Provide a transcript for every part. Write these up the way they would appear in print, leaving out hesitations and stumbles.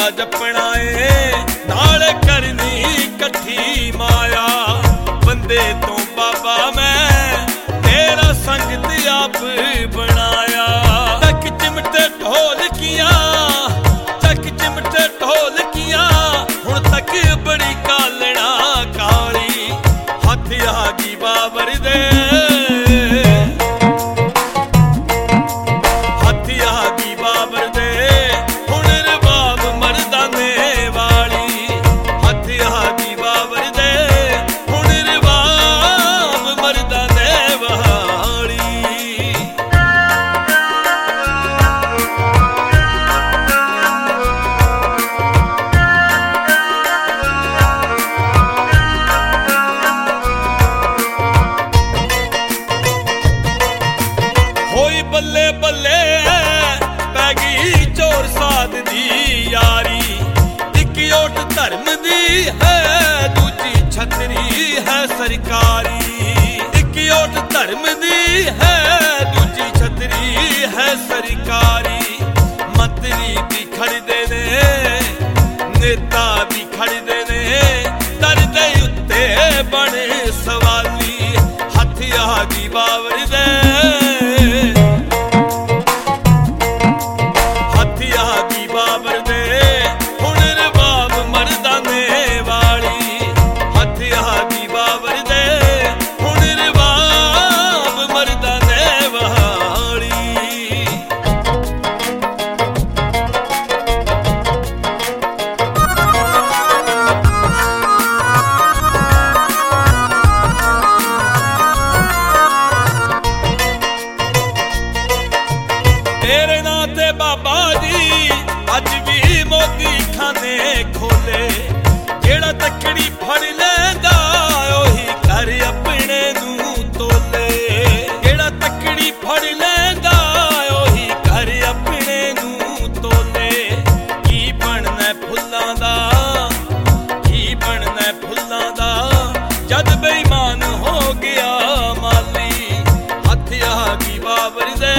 जपना ए नाल करनी कट्ठी माया। बंदे तो बाबा मैं तेरा संगत आप बनाया। चक चिमटे ढोलकियां चक चिमटे ढोलकियां हुण तक बड़ी कालना काली। हथ आ गई बाबर दे बल्ले बल्ले पै गई चोर साध दी यारी। एक ओट धर्म दी है दूजी छतरी है सरकारी। एक ओट धर्म दी है दूजी छतरी है सरकारी। मंत्री भी खड़दे ने नेता भी खड़दे ने दर दे उत्ते बने सवाली। हथ आ गई बाबर दे बाबा जी अज भी मोदी खाने खोले। जेड़ा तकड़ी फड़ लेंदा ओही घर अपने नू तोले। जेड़ा तकड़ी फड़ लेंदा ओही घर अपने नू तोले। की बनना फुल्लां दा की बनना फुल्लां दा जद बेईमान हो गया माली। हथ आ गई बाबर दे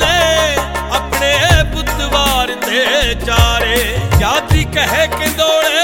चारे। जाति कहे कि दौड़े